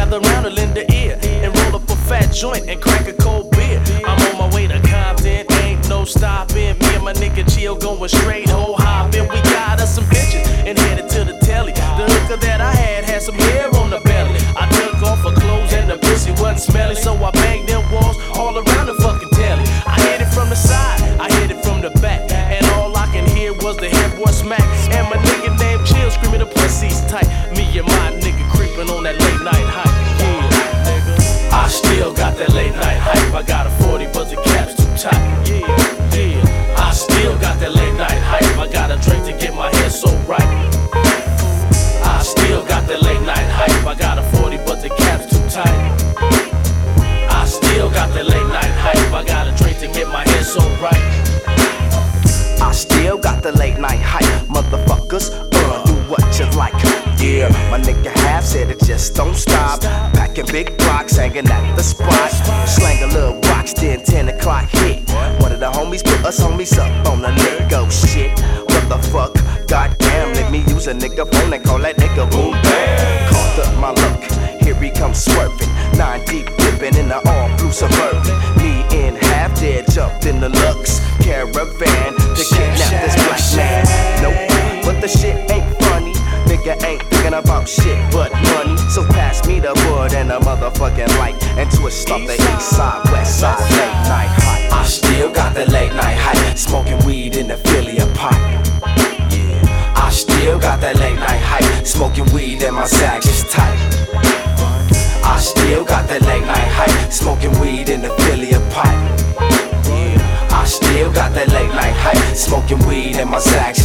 gather round and lend a ear and roll up a fat joint and crack a cold beer. I'm on my way to Compton, ain't no stopping. Me and my nigga Chill going straight whole hopping. We got us some bitches and headed to the telly. The hooker that I had some hair on the belly. I took off her clothes and the pussy wasn't smelly, so I banged them walls all around the fucking telly. I hit it from the side, I hit it from the back, and all I can hear was the headboard smack. And my nigga named Chill screaming the pussy's tight. Me and my nigga creeping on that late night hype. Yeah, nigga. I still got that late night hype. I got a 40 but the cap's too tight. Yeah, yeah. I still got that late night hype. I got a drink to get my head so right. I still got that late night hype. I got a 40 but the cap's too tight. I still got that late night hype. I got a drink to get my head so right. I still got the late night hype, motherfuckers, do what you like. Yeah, my nigga Half said it just don't stop. Packing big blocks, hanging at the spot. Slang a little rocks, then 10 o'clock hit. One of the homies put us homies up on the nigga shit. What the fuck? Goddamn, let me use a nigga phone and call that nigga boom bam. Caught up my luck, here he comes swerving. 9 deep dipping in the all blue Suburban. Me and Half dead jumped in the Lux Caravan to kidnap this black man. Nope, but the shit ain't funny. Nigga ain't thinking about shit but money. So pass me the wood and a motherfucking light, and twist up the east side, west side, late night hype. I still got the late night hype, smoking weed in the Philly pipe. Yeah, I still got that late night hype, smoking weed and my sack is tight. I still got that late night hype, smoking weed in the Philly pipe. Yeah, I still got that late night hype, smoking weed and my sack